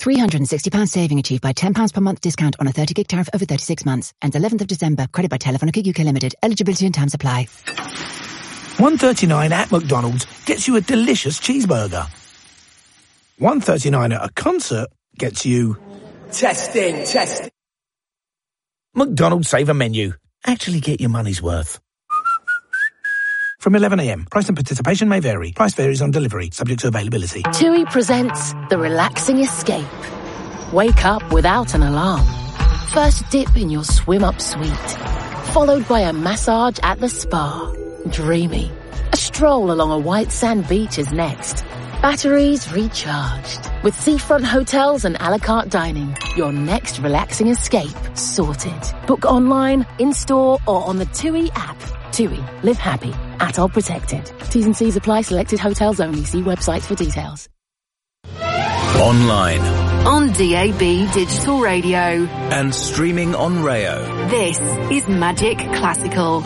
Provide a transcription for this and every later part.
£360 saving achieved by £10 per month discount on a 30 gig tariff over 36 months. Ends 11th of December. Credit by Telefonica UK Limited. Eligibility and terms apply. $1.39 at McDonald's gets you a delicious cheeseburger. $1.39 at a concert gets you... Testing. McDonald's Saver Menu. Actually get your money's worth. From 11 a.m. Price and participation may vary. Price varies on delivery, subject to availability. TUI presents The Relaxing Escape. Wake up without an alarm. First dip in your swim-up suite. Followed by a massage at the spa. Dreamy. A stroll along a white sand beach is next. Batteries recharged. With seafront hotels and a la carte dining, your next relaxing escape sorted. Book online, in-store or on the TUI app. TUI. Live happy. ATOL protected. T's and C's apply. Selected hotels only. See websites for details. Online. On DAB Digital Radio. And streaming on Rayo. This is Magic Classical.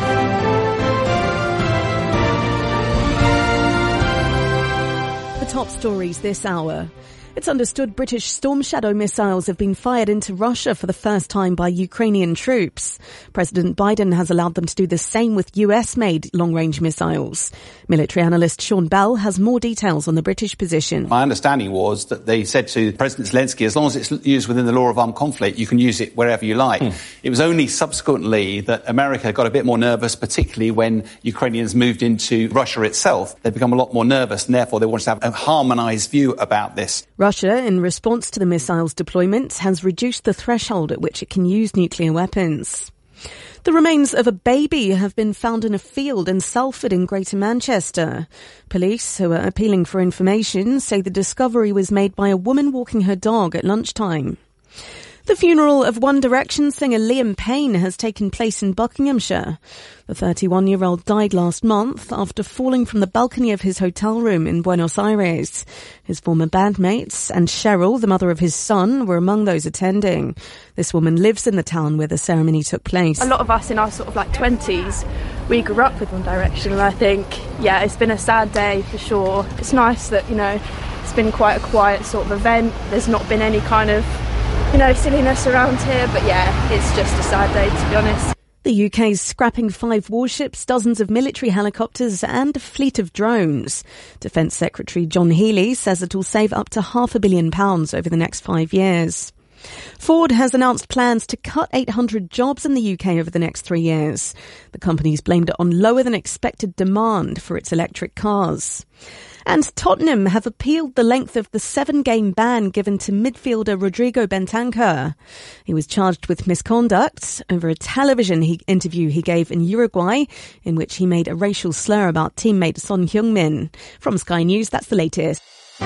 The top stories this hour. It's understood British Storm Shadow missiles have been fired into Russia for the first time by Ukrainian troops. President Biden has allowed them to do the same with US-made long-range missiles. Military analyst Sean Bell has more details on the British position. My understanding was that they said to President Zelensky, as long as it's used within the law of armed conflict, you can use it wherever you like. It was only subsequently that America got a bit more nervous, particularly when Ukrainians moved into Russia itself. They've become a lot more nervous, and therefore they wanted to have a harmonised view about this. Russia, in response to the missile's deployment, has reduced the threshold at which it can use nuclear weapons. The remains of a baby have been found in a field in Salford in Greater Manchester. Police, who are appealing for information, say the discovery was made by a woman walking her dog at lunchtime. The funeral of One Direction singer Liam Payne has taken place in Buckinghamshire. The 31-year-old died last month after falling from the balcony of his hotel room in Buenos Aires. His former bandmates and Cheryl, the mother of his son, were among those attending. This woman lives in the town where the ceremony took place. A lot of us in our sort of 20s, we grew up with One Direction, and I think, it's been a sad day for sure. It's nice that, it's been quite a quiet sort of event. There's not been any kind of silliness around here, but it's just a sad day, to be honest. The UK's scrapping 5 warships, dozens of military helicopters and a fleet of drones. Defence Secretary John Healey says it will save up to £500 million over the next 5 years. Ford has announced plans to cut 800 jobs in the UK over the next 3 years. The company's blamed it on lower than expected demand for its electric cars. And Tottenham have appealed the length of the 7-game ban given to midfielder Rodrigo Bentancur. He was charged with misconduct over a television interview he gave in Uruguay, in which he made a racial slur about teammate Son Heung-min. From Sky News, that's the latest.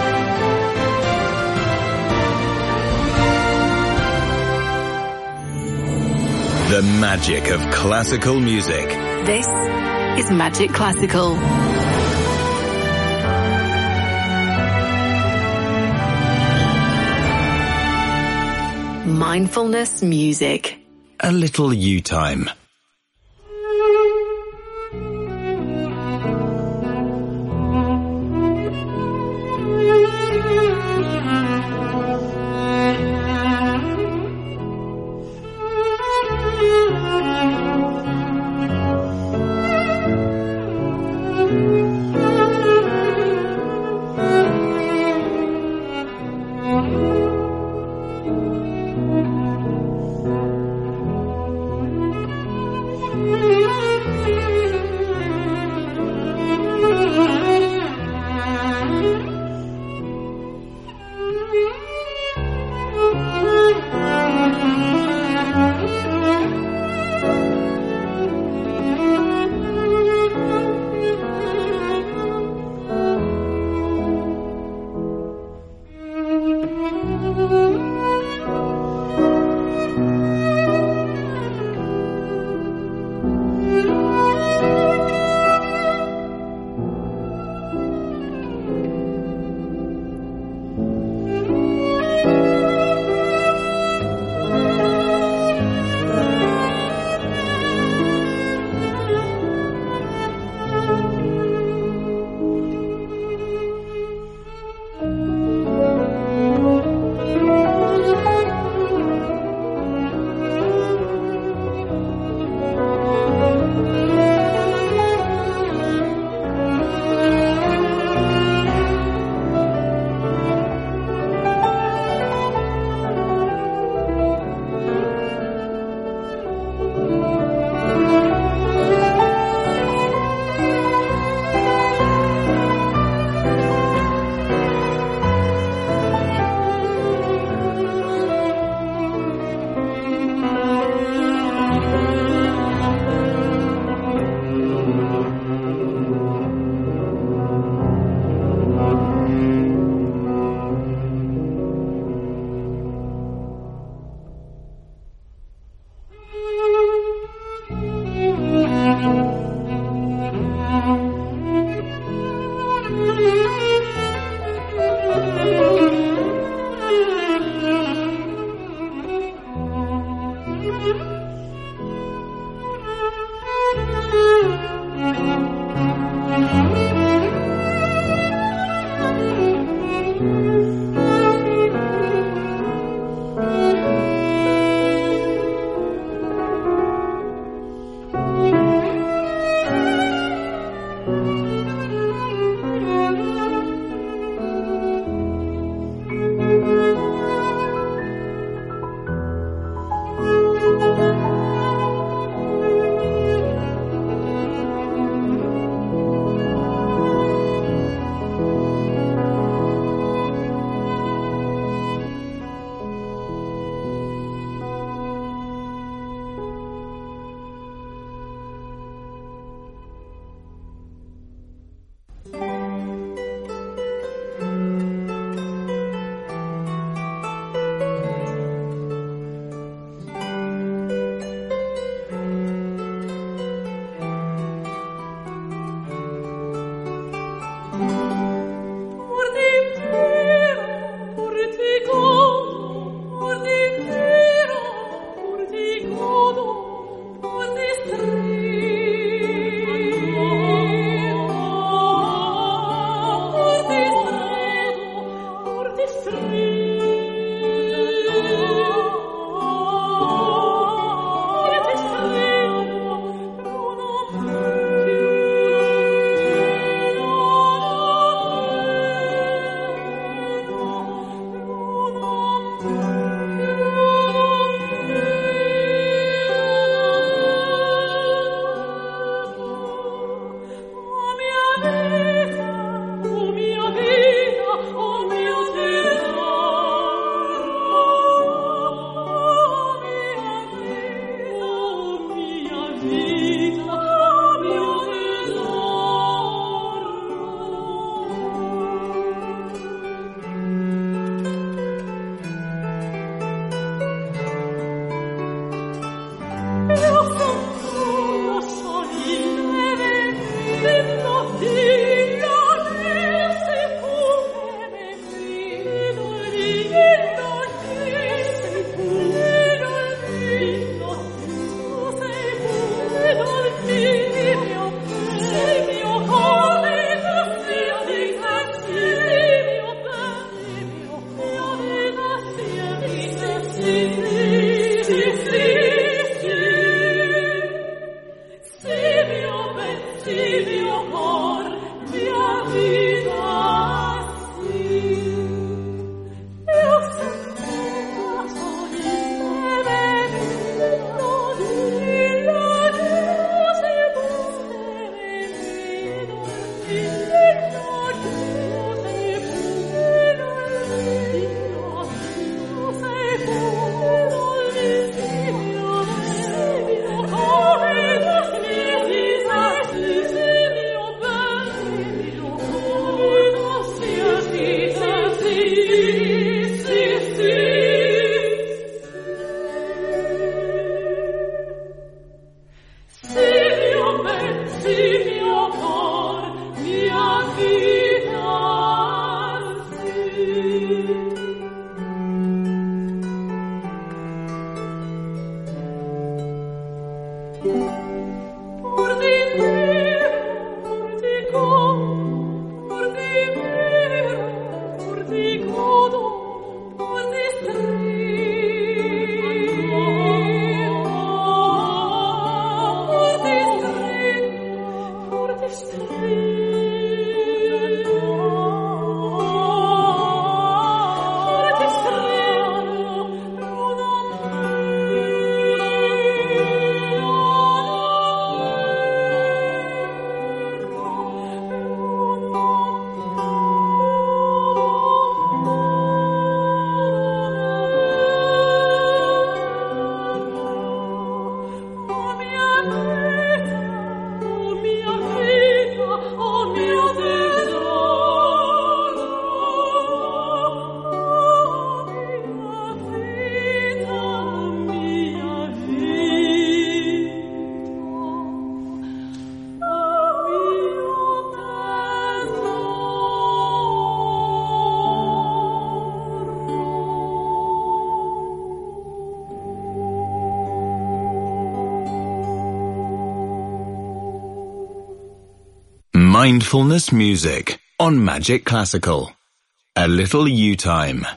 The magic of classical music. This is Magic Classical. Mindfulness music. A little you time. Mindfulness music on Magic Classical. A little you time.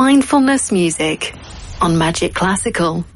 Mindfulness music on Magic Classical.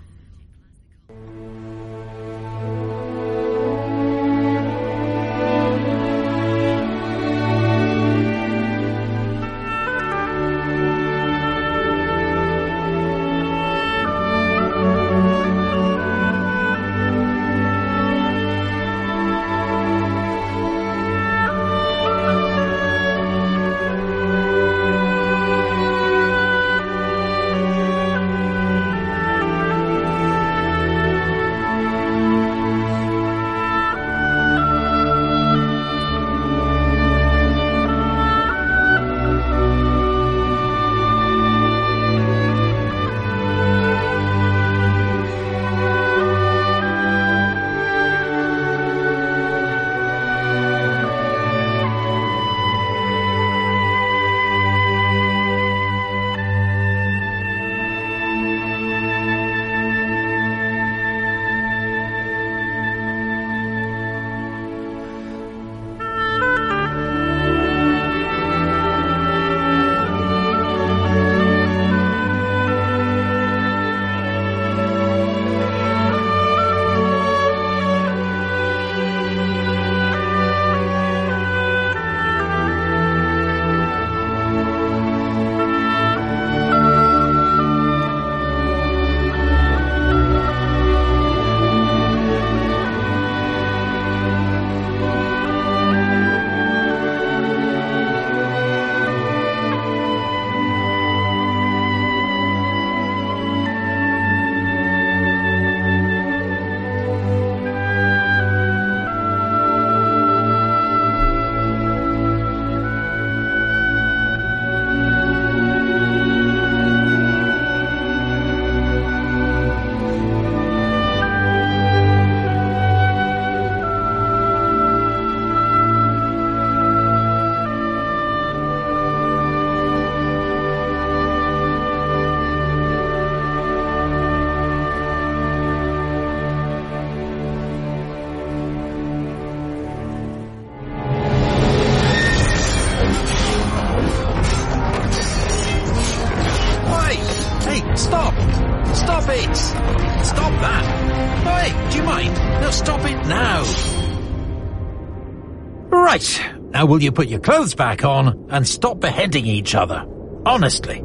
Now will you put your clothes back on and stop beheading each other? Honestly.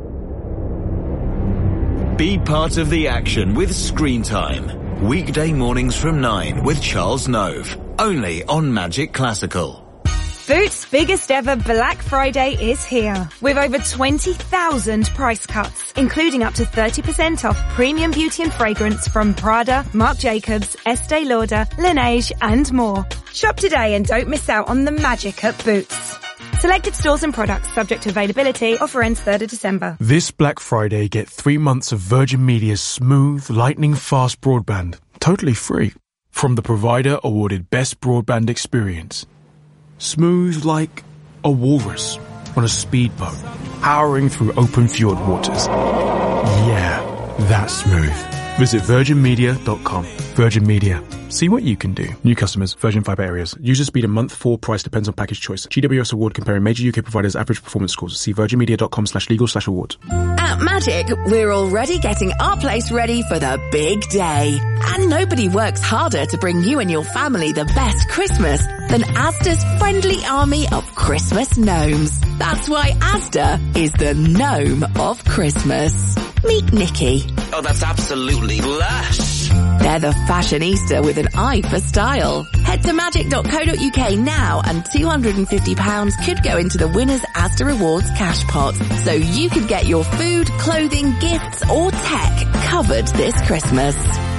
Be part of the action with Screen Time. Weekday mornings from 9 with Charles Nove. Only on Magic Classical. Boots' biggest ever Black Friday is here, with over 20,000 price cuts, including up to 30% off premium beauty and fragrance from Prada, Marc Jacobs, Estée Lauder, Laneige and more. Shop today and don't miss out on the magic at Boots. Selected stores and products subject to availability. Offer ends 3rd of December. This Black Friday, get 3 months of Virgin Media's smooth, lightning-fast broadband, totally free, from the provider awarded Best Broadband Experience. Smooth like a walrus on a speedboat, powering through open fjord waters. Yeah, that's smooth. Visit virginmedia.com. Virgin Media. See what you can do. New customers, Virgin Fibre areas. User speed a month, 4 price depends on package choice. GWS award comparing major UK providers' average performance scores. See virginmedia.com/legal/awards. At Magic, we're already getting our place ready for the big day. And nobody works harder to bring you and your family the best Christmas than Asda's friendly army of Christmas gnomes. That's why Asda is the gnome of Christmas. Meet Nikki. Oh, that's absolutely lush. They're the fashionista with an eye for style. Head to magic.co.uk now and £250 could go into the winner's Asda Rewards cash pot. So you could get your food, clothing, gifts or tech covered this Christmas.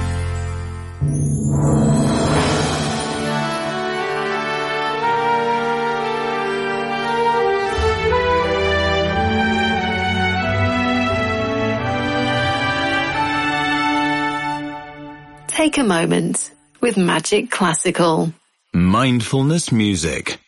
Take a moment with Magic Classical. Mindfulness music.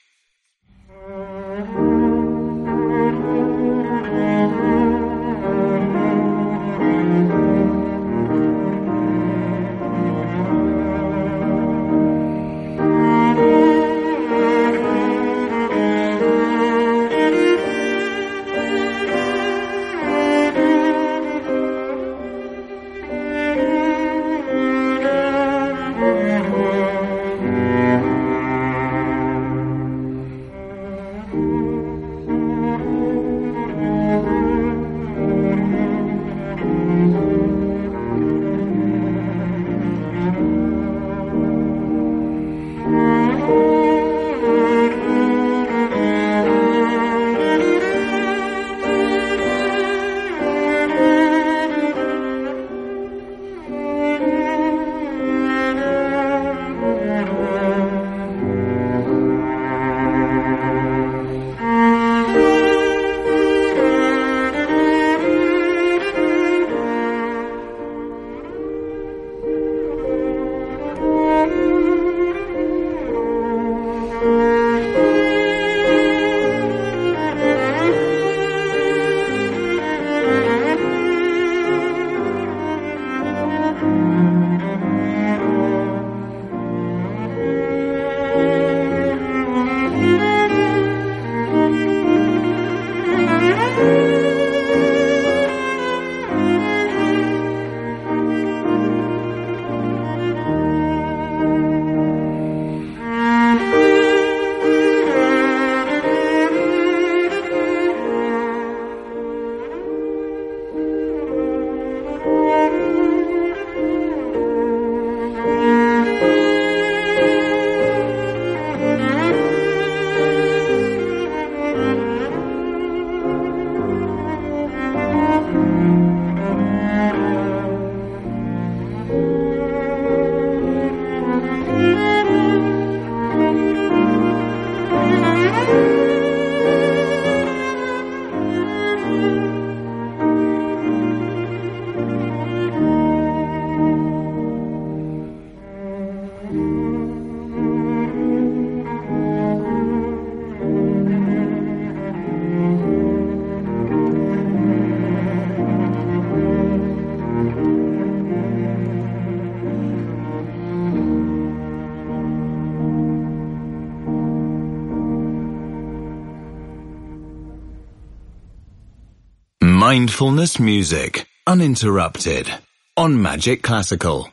Mindfulness music, uninterrupted, on Magic Classical.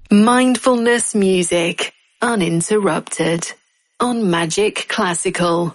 Mindfulness music, uninterrupted, on Magic Classical.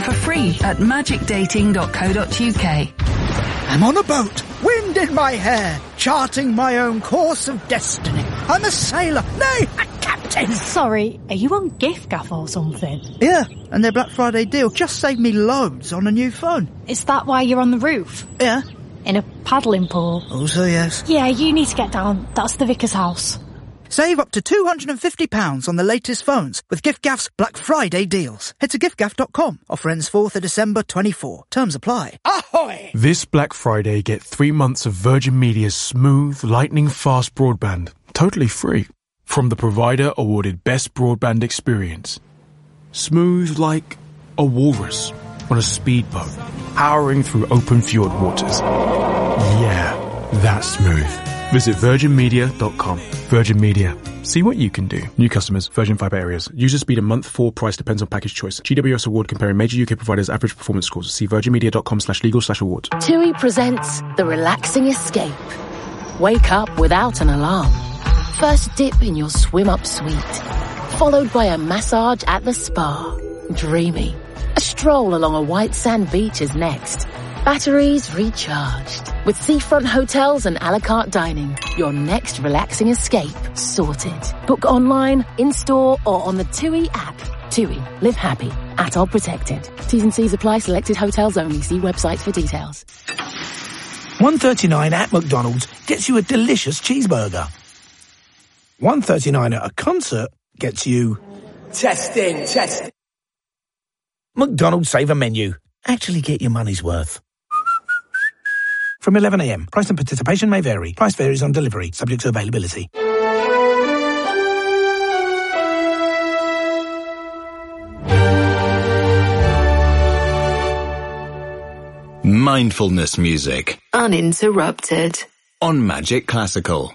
for free at magicdating.co.uk. I'm on a boat, wind in my hair, charting my own course of destiny. I'm a sailor, nay, a captain. Sorry, are you on giffgaff or something? Yeah, and their Black Friday deal just saved me loads on a new phone. Is that why you're on the roof? Yeah. In a paddling pool? Also yes. Yeah, you need to get down. That's the vicar's house. Save up to £250 on the latest phones with giffgaff's Black Friday deals. Head to giffgaff.com. Offer ends 4th of December 24. Terms apply. Ahoy! This Black Friday, get 3 months of Virgin Media's smooth, lightning-fast broadband, totally free, from the provider awarded Best Broadband Experience. Smooth like a walrus on a speedboat, powering through open fjord waters. Yeah, that's smooth. Visit virginmedia.com. Virgin Media. See what you can do. New customers, Virgin Fibre areas. User speed a month, 4 price depends on package choice. GWS award comparing major UK providers' average performance scores. See virginmedia.com/legal/awards. TUI presents The Relaxing Escape. Wake up without an alarm. First dip in your swim-up suite. Followed by a massage at the spa. Dreamy. A stroll along a white sand beach is next. Batteries recharged. With seafront hotels and a la carte dining, your next relaxing escape sorted. Book online, in-store or on the TUI app. TUI. Live happy. Atoll protected. T's and C's apply. Selected hotels only. See website for details. $1.39 at McDonald's gets you a delicious cheeseburger. $1.39 at a concert gets you... Testing. McDonald's Saver Menu. Actually get your money's worth. From 11 a.m. Price and participation may vary. Price varies on delivery, subject to availability. Mindfulness music. Uninterrupted. On Magic Classical.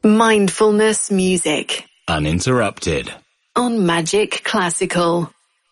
Mindfulness music. Uninterrupted. On Magic Classical.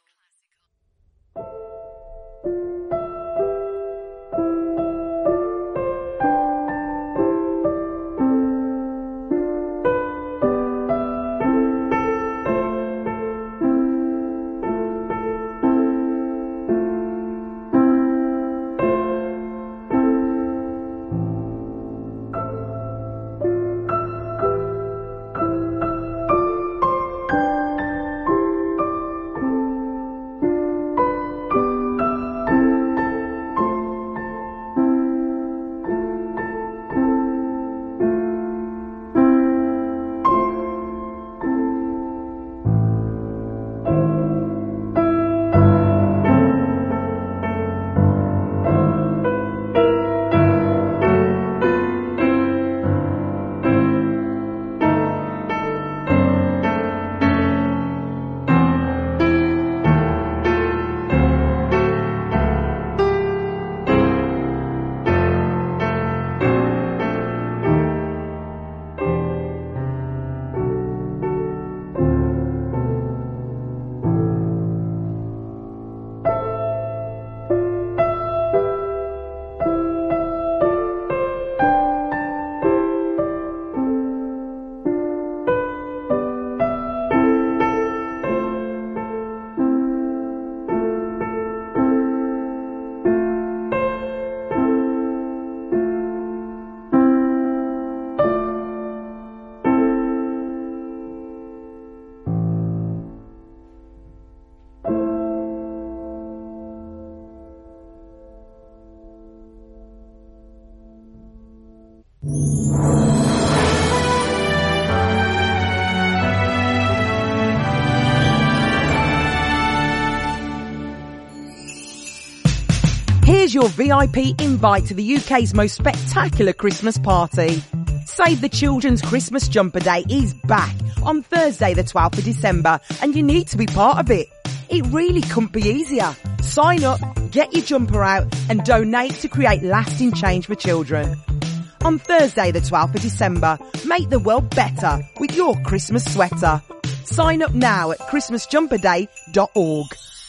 Here's your VIP invite to the UK's most spectacular Christmas party. Save the Children's Christmas Jumper Day is back on Thursday the 12th of December and you need to be part of it. It really couldn't be easier. Sign up, get your jumper out and donate to create lasting change for children. On Thursday the 12th of December, make the world better with your Christmas sweater. Sign up now at christmasjumperday.org.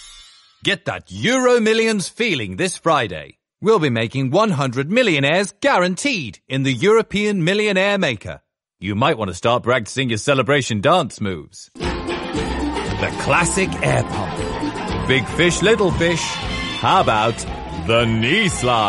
Get that Euro Millions feeling this Friday. We'll be making 100 millionaires guaranteed in the European Millionaire Maker. You might want to start practicing your celebration dance moves. The classic air pump. Big fish, little fish. How about the knee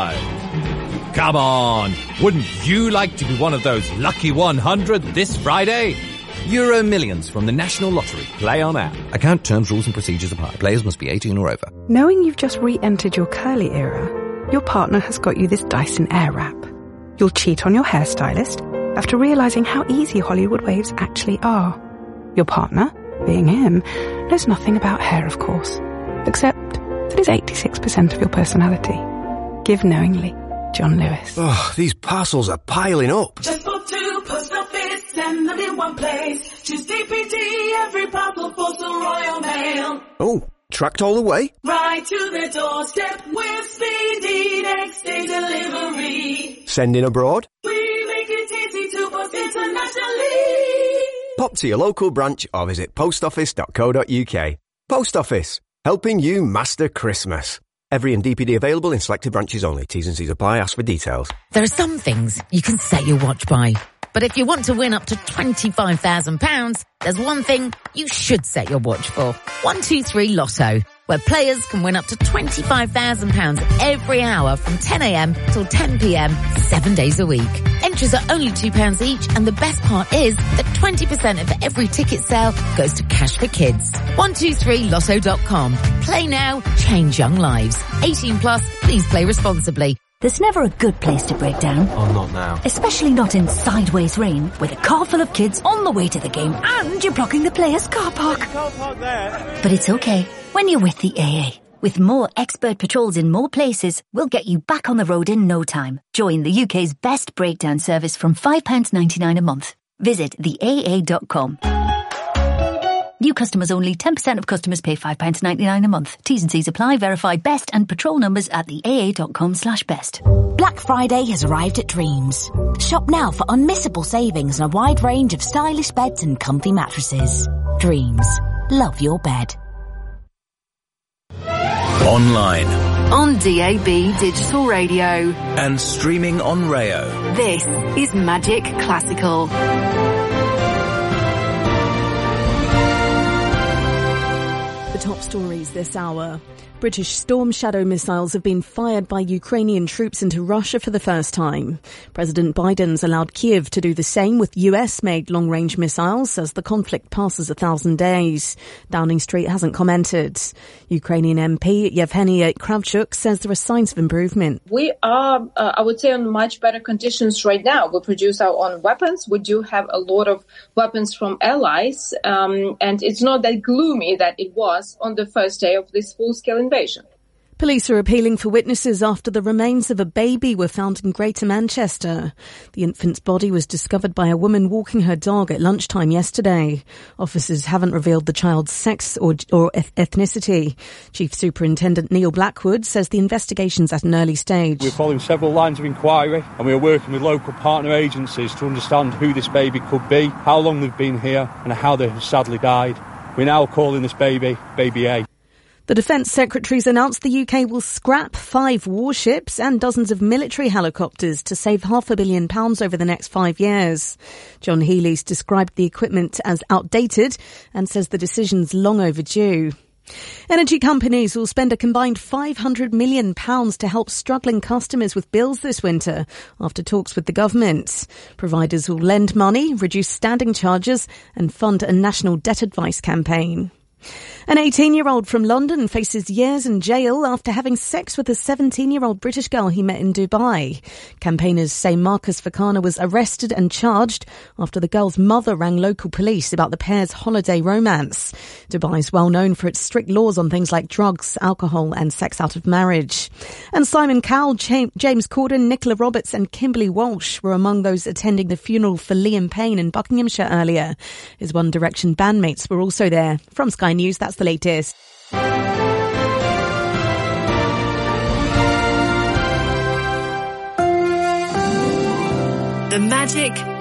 slide? Come on, wouldn't you like to be one of those lucky 100 this Friday? Euro Millions from the National Lottery. Play on app. Account terms, rules and procedures apply. Players must be 18 or over. Knowing you've just re-entered your curly era, your partner has got you this Dyson Airwrap. You'll cheat on your hairstylist after realising how easy Hollywood waves actually are. Your partner, being him, knows nothing about hair, of course, except that it's 86% of your personality. Give knowingly. John Lewis. Oh, these parcels are piling up. Just go to Post Office, send them in one place. Choose DPD, every parcel falls to Royal Mail. Oh, tracked all the way? Right to their doorstep with speedy next day delivery. Sending abroad? We make it easy to post internationally. Pop to your local branch or visit postoffice.co.uk. Post Office, helping you master Christmas. Every and DPD available in selected branches only. T's and C's apply. Ask for details. There are some things you can set your watch by. But if you want to win up to £25,000, there's one thing you should set your watch for. 123 Lotto, where players can win up to £25,000 every hour from 10 a.m. till 10 p.m, 7 days a week. Entries are only £2 each, and the best part is that 20% of every ticket sale goes to Cash for Kids. 123lotto.com. Play now, change young lives. 18 plus, please play responsibly. There's never a good place to break down. Oh, not now. Especially not in sideways rain, with a car full of kids on the way to the game and you're blocking the players' car park. But it's okay when you're with the AA. With more expert patrols in more places, we'll get you back on the road in no time. Join the UK's best breakdown service from £5.99 a month. Visit theaa.com. New customers only. 10% of customers pay £5.99 a month. T's and C's apply. Verify best and patrol numbers at theaa.com/best. Black Friday has arrived at Dreams. Shop now for unmissable savings on a wide range of stylish beds and comfy mattresses. Dreams. Love your bed. Online. On DAB Digital Radio. And streaming on Rayo. This is Magic Classical. The top stories this hour. British Storm Shadow missiles have been fired by Ukrainian troops into Russia for the first time. President Biden's allowed Kyiv to do the same with US-made long-range missiles as the conflict passes 1,000 days. Downing Street hasn't commented. Ukrainian MP Yevgeny Kravchuk says there are signs of improvement. We are, I would say, on much better conditions right now. We produce our own weapons. We do have a lot of weapons from allies, and it's not that gloomy that it was on the first day of this full-scale invasion. Police are appealing for witnesses after the remains of a baby were found in Greater Manchester. The infant's body was discovered by a woman walking her dog at lunchtime yesterday. Officers haven't revealed the child's sex or ethnicity. Chief Superintendent Neil Blackwood says the investigation's at an early stage. We're following several lines of inquiry and we are working with local partner agencies to understand who this baby could be, how long they've been here and how they have sadly died. We're now calling this baby Baby A. The Defence Secretary's announced the UK will scrap 5 warships and dozens of military helicopters to save £500 million over the next 5 years. John Healey's described the equipment as outdated and says the decision's long overdue. Energy companies will spend a combined £500 million to help struggling customers with bills this winter after talks with the government. Providers will lend money, reduce standing charges and fund a national debt advice campaign. An 18-year-old from London faces years in jail after having sex with a 17-year-old British girl he met in Dubai. Campaigners say Marcus Fakana was arrested and charged after the girl's mother rang local police about the pair's holiday romance. Dubai is well known for its strict laws on things like drugs, alcohol and sex out of marriage. And Simon Cowell, James Corden, Nicola Roberts and Kimberly Walsh were among those attending the funeral for Liam Payne in Buckinghamshire earlier. His One Direction bandmates were also there. From Sky News, that's the latest. The Magic